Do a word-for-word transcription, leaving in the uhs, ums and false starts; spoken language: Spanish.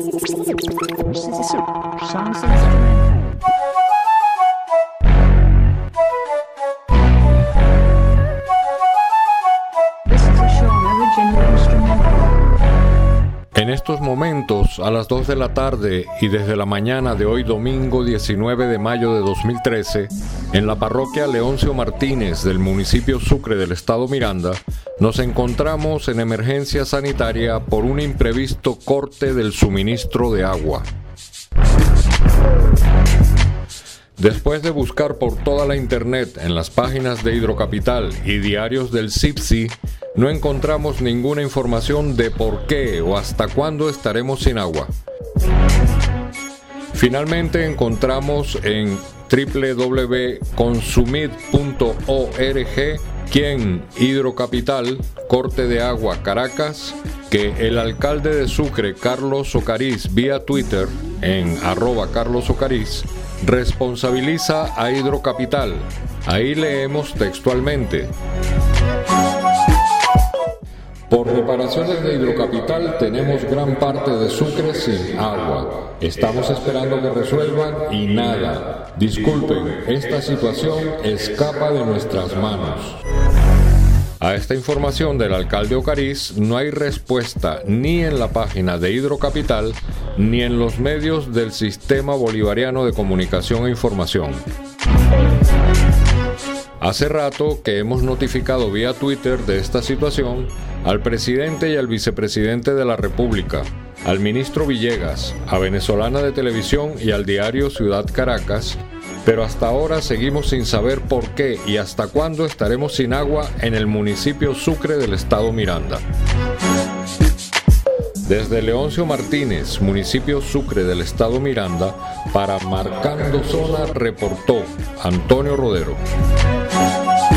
En estos momentos, a las dos de la tarde y desde la mañana de hoy domingo diecinueve de mayo de dos mil trece, en la parroquia Leoncio Martínez del municipio Sucre del estado Miranda, nos encontramos en emergencia sanitaria por un imprevisto corte del suministro de agua. Después de buscar por toda la internet en las páginas de Hidrocapital y diarios del SIPSI, no encontramos ninguna información de por qué o hasta cuándo estaremos sin agua. Finalmente encontramos en doble u doble u doble u punto consumid punto org quien Hidrocapital, corte de agua Caracas, que el alcalde de Sucre, Carlos Ocariz, vía Twitter, en arroba Carlos Ocariz, responsabiliza a Hidrocapital. Ahí leemos textualmente: por reparaciones de Hidrocapital tenemos gran parte de Sucre sin agua. Estamos esperando que resuelvan y nada. Disculpen, esta situación escapa de nuestras manos. A esta información del alcalde Ocariz no hay respuesta ni en la página de Hidrocapital ni en los medios del Sistema Bolivariano de Comunicación e Información. Hace rato que hemos notificado vía Twitter de esta situación al presidente y al vicepresidente de la República, al ministro Villegas, a Venezolana de Televisión y al diario Ciudad Caracas, pero hasta ahora seguimos sin saber por qué y hasta cuándo estaremos sin agua en el municipio Sucre del estado Miranda. Desde Leoncio Martínez, municipio Sucre del estado Miranda, para Marcando Zona reportó Antonio Rodero.